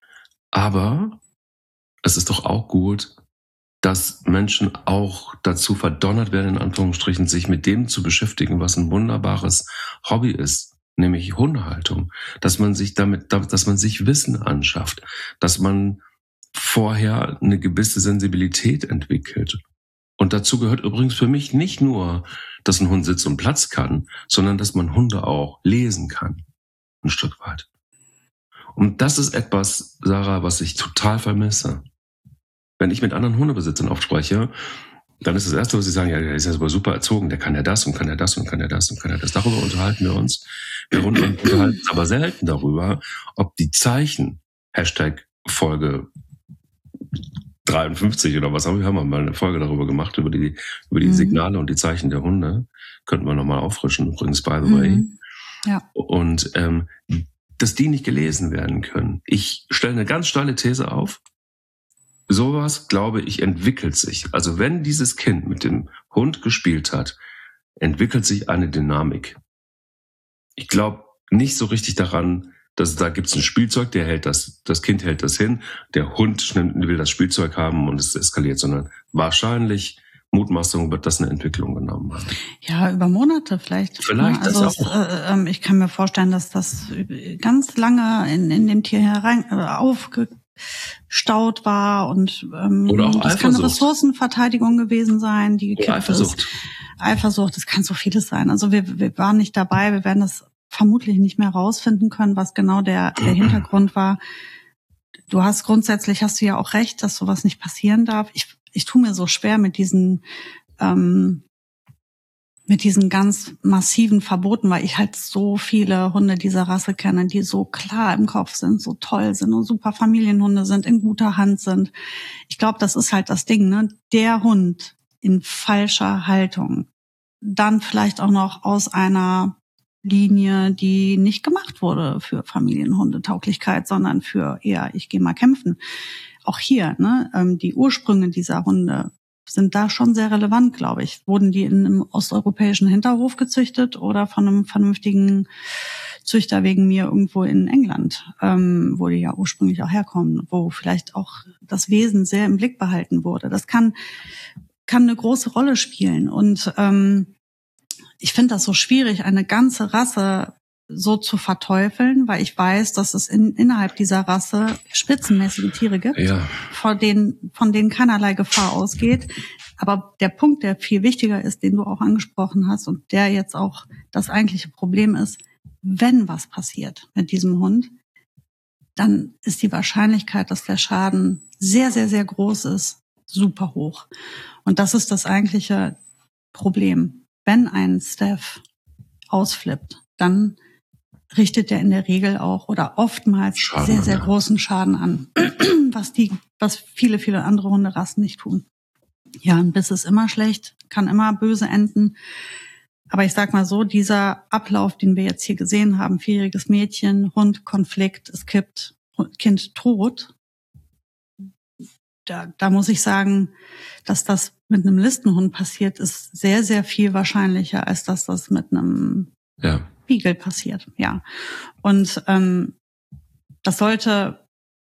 Aber es ist doch auch gut, dass Menschen auch dazu verdonnert werden, in Anführungsstrichen, sich mit dem zu beschäftigen, was ein wunderbares Hobby ist, nämlich Hundehaltung. Dass man sich Wissen anschafft, dass man vorher eine gewisse Sensibilität entwickelt. Und dazu gehört übrigens für mich nicht nur, dass ein Hund Sitz und Platz kann, sondern dass man Hunde auch lesen kann. Ein Stück weit. Und das ist etwas, Sarah, was ich total vermisse. Wenn ich mit anderen Hundebesitzern oft spreche, dann ist das Erste, was sie sagen, ja, der ist ja super erzogen, der kann ja das und kann ja das und kann ja das und kann ja das. Darüber unterhalten wir uns. Wir unterhalten uns aber selten darüber, ob die Zeichen, Hashtag Folge 53 oder was, haben wir mal eine Folge darüber gemacht, über die Signale und die Zeichen der Hunde. Könnten wir nochmal auffrischen, übrigens, by the way. Ja. Und dass die nicht gelesen werden können. Ich stelle eine ganz steile These auf. Sowas, glaube ich, entwickelt sich. Also wenn dieses Kind mit dem Hund gespielt hat, entwickelt sich eine Dynamik. Ich glaube nicht so richtig daran, dass da gibt es ein Spielzeug, der hält das Kind hält das hin, der Hund will das Spielzeug haben und es eskaliert, sondern wahrscheinlich, Mutmaßung, wird das eine Entwicklung genommen haben. Ja, über Monate vielleicht. Vielleicht also das auch. Ich kann mir vorstellen, dass das ganz lange in dem Tier aufgestaut war und oder auch das kann eine Ressourcenverteidigung gewesen sein, die gekippt ist. Eifersucht, das kann so vieles sein. Also wir waren nicht dabei, wir werden das vermutlich nicht mehr rausfinden können, was genau der Hintergrund war. Grundsätzlich hast du ja auch recht, dass sowas nicht passieren darf. Ich tue mir so schwer mit diesen ganz massiven Verboten, weil ich halt so viele Hunde dieser Rasse kenne, die so klar im Kopf sind, so toll sind und super Familienhunde sind, in guter Hand sind. Ich glaube, das ist halt das Ding, ne? Der Hund in falscher Haltung, dann vielleicht auch noch aus einer Linie, die nicht gemacht wurde für Familienhundetauglichkeit, sondern für eher, ich gehe mal kämpfen. Auch hier, ne, die Ursprünge dieser Hunde sind da schon sehr relevant, glaube ich. Wurden die in einem osteuropäischen Hinterhof gezüchtet oder von einem vernünftigen Züchter wegen mir irgendwo in England, wo die ja ursprünglich auch herkommen, wo vielleicht auch das Wesen sehr im Blick behalten wurde. Das kann eine große Rolle spielen. Und ich finde das so schwierig, eine ganze Rasse so zu verteufeln, weil ich weiß, dass es innerhalb dieser Rasse spitzenmäßige Tiere gibt, ja, von denen keinerlei Gefahr ausgeht. Aber der Punkt, der viel wichtiger ist, den du auch angesprochen hast und der jetzt auch das eigentliche Problem ist, wenn was passiert mit diesem Hund, dann ist die Wahrscheinlichkeit, dass der Schaden sehr, sehr, sehr groß ist, super hoch. Und das ist das eigentliche Problem. Wenn ein Staff ausflippt, dann richtet er in der Regel auch oder oftmals Schaden sehr, sehr großen Schaden an, was viele, viele andere Hunderassen nicht tun. Ja, ein Biss ist immer schlecht, kann immer böse enden. Aber ich sag mal so, dieser Ablauf, den wir jetzt hier gesehen haben, 4-jähriges Mädchen, Hund, Konflikt, es kippt, Kind tot, da muss ich sagen, dass das mit einem Listenhund passiert, ist sehr, sehr viel wahrscheinlicher, als dass das mit einem Beagle passiert. Ja. Und das sollte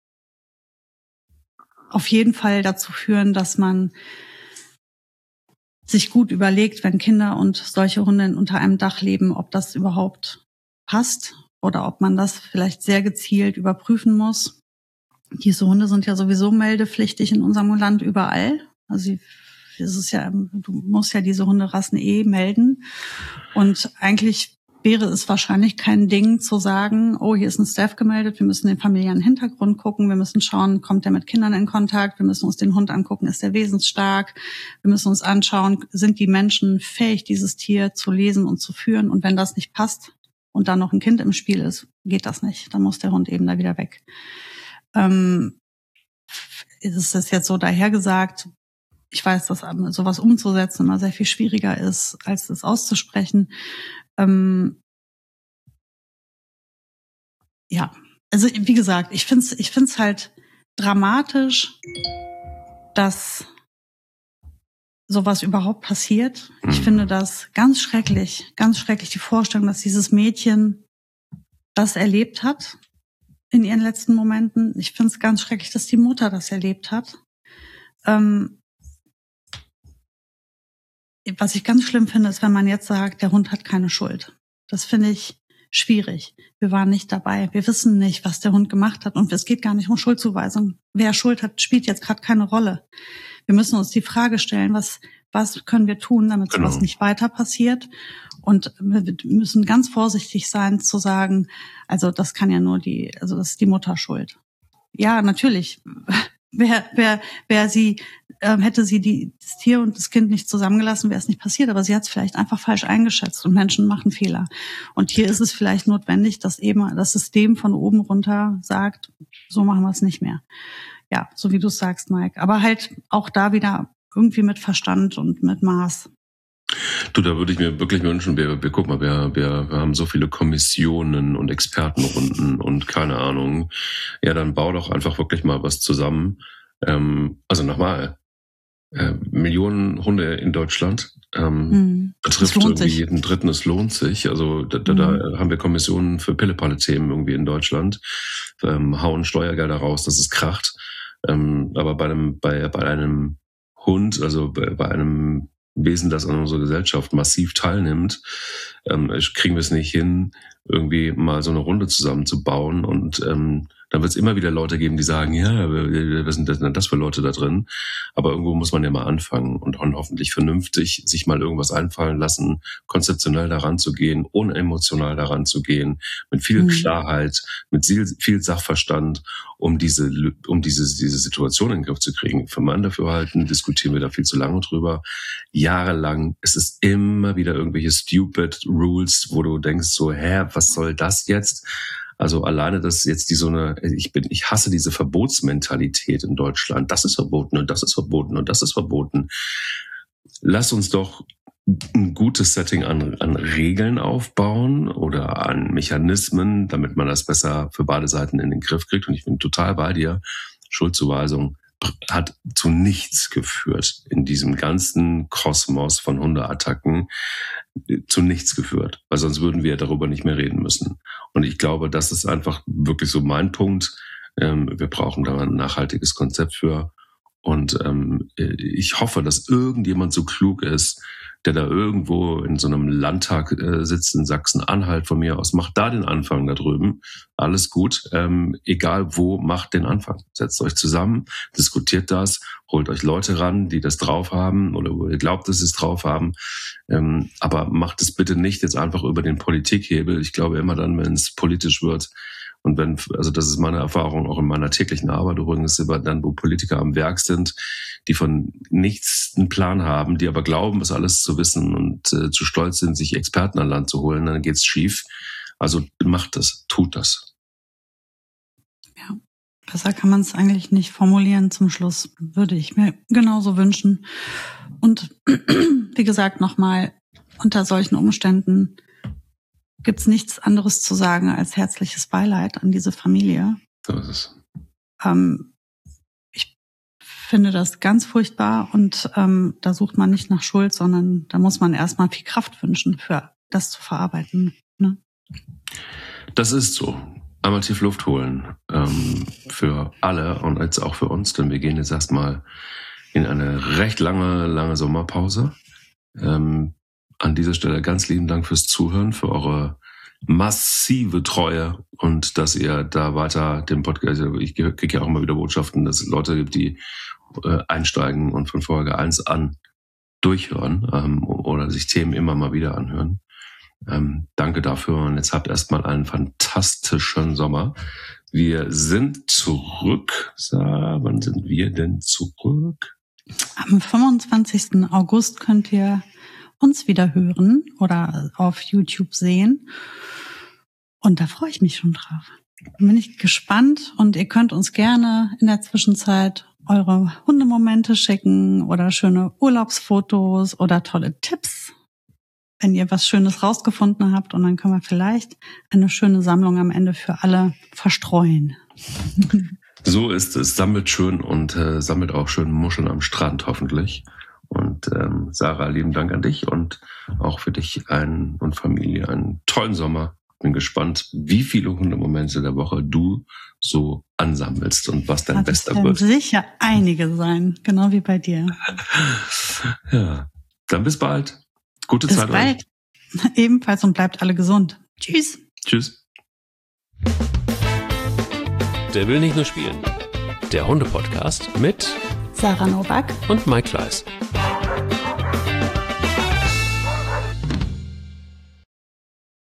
auf jeden Fall dazu führen, dass man sich gut überlegt, wenn Kinder und solche Hunde unter einem Dach leben, ob das überhaupt passt oder ob man das vielleicht sehr gezielt überprüfen muss. Diese Hunde sind ja sowieso meldepflichtig in unserem Land überall. Also du musst ja diese Hunderassen melden. Und eigentlich wäre es wahrscheinlich kein Ding zu sagen, oh, hier ist ein Staff gemeldet, wir müssen den familiären Hintergrund gucken, wir müssen schauen, kommt der mit Kindern in Kontakt, wir müssen uns den Hund angucken, ist der wesensstark, wir müssen uns anschauen, sind die Menschen fähig, dieses Tier zu lesen und zu führen, und wenn das nicht passt und dann noch ein Kind im Spiel ist, geht das nicht, dann muss der Hund eben da wieder weg. Ist es jetzt so dahergesagt, ich weiß, dass sowas umzusetzen immer sehr viel schwieriger ist, als es auszusprechen. Ja, also wie gesagt, ich find's halt dramatisch, dass sowas überhaupt passiert. Ich finde das ganz schrecklich, die Vorstellung, dass dieses Mädchen das erlebt hat in ihren letzten Momenten. Ich finde es ganz schrecklich, dass die Mutter das erlebt hat. Was ich ganz schlimm finde, ist, wenn man jetzt sagt, der Hund hat keine Schuld. Das finde ich schwierig. Wir waren nicht dabei. Wir wissen nicht, was der Hund gemacht hat. Und es geht gar nicht um Schuldzuweisung. Wer Schuld hat, spielt jetzt gerade keine Rolle. Wir müssen uns die Frage stellen, was können wir tun, damit sowas nicht weiter passiert. Und wir müssen ganz vorsichtig sein zu sagen, also das kann ja nur das ist die Mutter schuld. Ja, natürlich. Hätte sie das Tier und das Kind nicht zusammengelassen, wäre es nicht passiert. Aber sie hat es vielleicht einfach falsch eingeschätzt und Menschen machen Fehler. Und hier ist es vielleicht notwendig, dass eben das System von oben runter sagt, so machen wir es nicht mehr. Ja, so wie du es sagst, Mike. Aber halt auch da wieder irgendwie mit Verstand und mit Maß. Du, da würde ich mir wirklich wünschen, guck mal, wir haben so viele Kommissionen und Expertenrunden und keine Ahnung. Ja, dann bau doch einfach wirklich mal was zusammen. Also nochmal, Millionen Hunde in Deutschland, betrifft irgendwie jeden Dritten, es lohnt sich. Also da haben wir Kommissionen für Pille-Palle-Themen irgendwie in Deutschland, hauen Steuergelder raus, dass es kracht. Aber bei einem Hund, also bei einem Wesen, das an unserer Gesellschaft massiv teilnimmt, kriegen wir es nicht hin, irgendwie mal so eine Runde zusammenzubauen. Und dann wird es immer wieder Leute geben, die sagen, ja, was sind denn das für Leute da drin? Aber irgendwo muss man ja mal anfangen und hoffentlich vernünftig sich mal irgendwas einfallen lassen, konzeptionell daran zu gehen, unemotional daran zu gehen, mit viel Klarheit, mit viel Sachverstand, um diese Situation in den Griff zu kriegen. Für mein Dafürhalten diskutieren wir da viel zu lange drüber. Jahrelang, es ist immer wieder irgendwelche stupid Rules, wo du denkst so, was soll das jetzt? Also alleine, dass jetzt ich hasse diese Verbotsmentalität in Deutschland. Das ist verboten und das ist verboten und das ist verboten. Lass uns doch ein gutes Setting an Regeln aufbauen oder an Mechanismen, damit man das besser für beide Seiten in den Griff kriegt. Und ich bin total bei dir. Schuldzuweisung hat zu nichts geführt in diesem ganzen Kosmos von Hundeattacken, zu nichts geführt, weil sonst würden wir darüber nicht mehr reden müssen. Und ich glaube, das ist einfach wirklich so mein Punkt. Wir brauchen da ein nachhaltiges Konzept für. Und ich hoffe, dass irgendjemand so klug ist, der da irgendwo in so einem Landtag sitzt in Sachsen-Anhalt von mir aus, macht da den Anfang da drüben. Alles gut, egal wo, macht den Anfang. Setzt euch zusammen, diskutiert das, holt euch Leute ran, die das drauf haben oder wo ihr glaubt, dass sie es drauf haben. Aber macht es bitte nicht jetzt einfach über den Politikhebel. Ich glaube immer dann, wenn es politisch wird, und also das ist meine Erfahrung auch in meiner täglichen Arbeit übrigens, dann wo Politiker am Werk sind, die von nichts einen Plan haben, die aber glauben, es alles zu wissen und zu stolz sind, sich Experten an Land zu holen, dann geht's schief. Also macht das, tut das. Ja, besser kann man es eigentlich nicht formulieren zum Schluss, würde ich mir genauso wünschen. Und wie gesagt, nochmal, unter solchen Umständen gibt's nichts anderes zu sagen als herzliches Beileid an diese Familie. So ist es. Ich finde das ganz furchtbar und da sucht man nicht nach Schuld, sondern da muss man erstmal viel Kraft wünschen, für das zu verarbeiten. Ne? Das ist so. Einmal tief Luft holen für alle und jetzt auch für uns, denn wir gehen jetzt erstmal in eine recht lange Sommerpause. An dieser Stelle ganz lieben Dank fürs Zuhören, für eure massive Treue und dass ihr da weiter den Podcast, ich kriege ja auch immer wieder Botschaften, dass es Leute gibt, die einsteigen und von Folge 1 an durchhören oder sich Themen immer mal wieder anhören. Danke dafür und jetzt habt erstmal einen fantastischen Sommer. Wir sind zurück. Sarah, wann sind wir denn zurück? Am 25. August könnt ihr uns wieder hören oder auf YouTube sehen. Und da freue ich mich schon drauf. Da bin ich gespannt und ihr könnt uns gerne in der Zwischenzeit eure Hundemomente schicken oder schöne Urlaubsfotos oder tolle Tipps, wenn ihr was Schönes rausgefunden habt. Und dann können wir vielleicht eine schöne Sammlung am Ende für alle verstreuen. So ist es. Sammelt schön und sammelt auch schön Muscheln am Strand hoffentlich. Und Sarah, lieben Dank an dich und auch für dich und Familie einen tollen Sommer. Bin gespannt, wie viele Hundemomente der Woche du so ansammelst und was dein bester wird. Das werden sicher einige sein, genau wie bei dir. Ja, dann bis bald. Gute Zeit. Bis bald. Ebenfalls und bleibt alle gesund. Tschüss. Tschüss. Der will nicht nur spielen. Der Hunde-Podcast mit Sarah Novak und Mike Kleiss.